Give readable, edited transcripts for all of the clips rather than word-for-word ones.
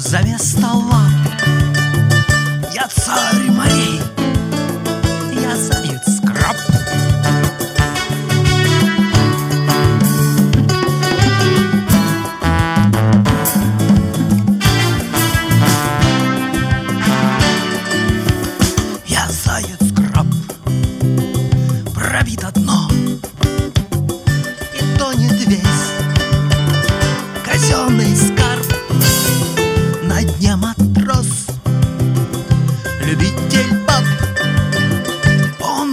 за место лап. Я царь морей, я заяц краб. Я заяц краб, пробито дно и тонет весь казенный скарб. На дне матрос, любитель баб, он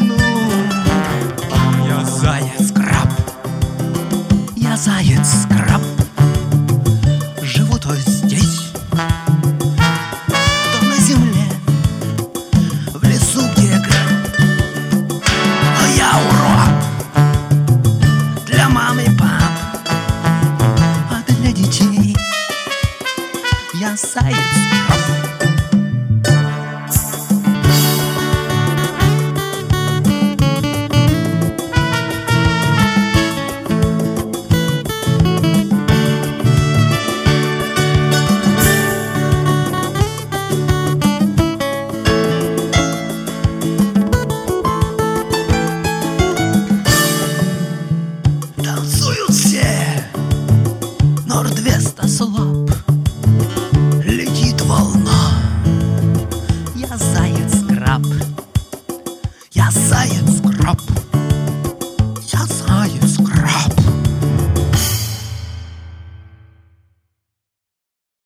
утонул. Я заяц краб, я заяц краб.